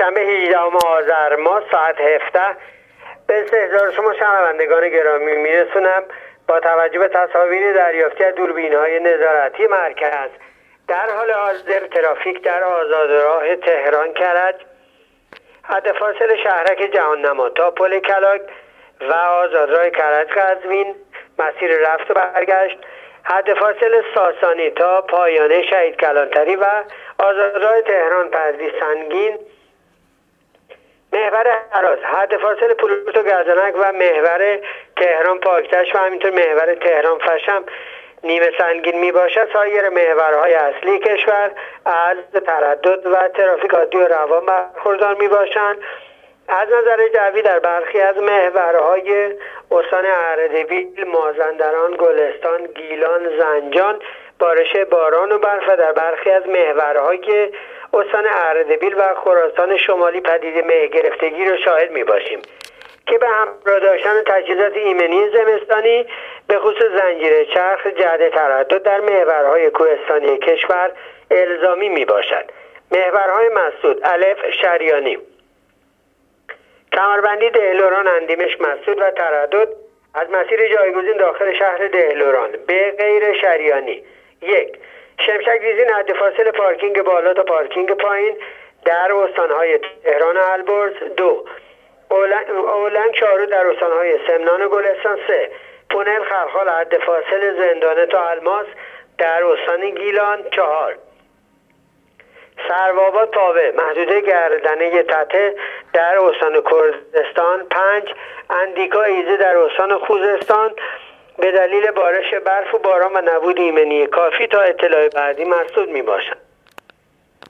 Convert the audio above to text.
دوشنبه 18 آذر ماه ساعت 17 به استحضار شما شنوندگان گرامی میرسونم با توجه به تصاویر دریافتی از دوربین‌های نظارتی مرکز. در حال حاضر ترافیک در آزادراه تهران کرج، حد فاصل شهرک جهان‌نما تا پل کلاک و آزادراه کرج قزوین مسیر رفت و برگشت، حد فاصل ساسانی تا پایانه شهید کلانتری و آزادراه تهران پرویز سنگین، محور هراز، حد فاصل پلوت و گردنک و محور تهران پاکتش و همینطور محور تهران فشم نیمه سنگین می باشد. سایر محورهای اصلی کشور از تردد و ترافیک عادی و روان برخوردار می باشند. از نظر جوی در برخی از محورهای استان اردبیل، مازندران، گلستان، گیلان، زنجان بارش باران و برف، در برخی از محورهای استان اردبیل و خراسان شمالی پدیده مه گرفتگی رو شاهد می باشیم که به همراه داشتن تجهیزات ایمنی زمستانی به خصوص زنجیره چرخ جهت تردد در محورهای کوهستانی کشور الزامی می باشد. محورهای مسدود: الف شریانی، کمربندی دهلوران اندیمش مسدود و تردد از مسیر جایگزین داخل شهر دهلوران. به غیر شریانی: 1. شمشک دیزین حد فاصل پارکینگ بالا تا پارکینگ پایین در استانهای تهران و البرز. 2. اولنگ چارو در استانهای سمنان و گلستان. 3. پونل خلخال حد فاصل زندانه تا الماس در استان گیلان. 4. سروآباد تاوه محدوده گردنه تته در استان کردستان. 5. اندیکا ایزه در استان خوزستان به دلیل بارش برف و باران و نبود ایمنی کافی تا اطلاع بعدی مسدود می باشند.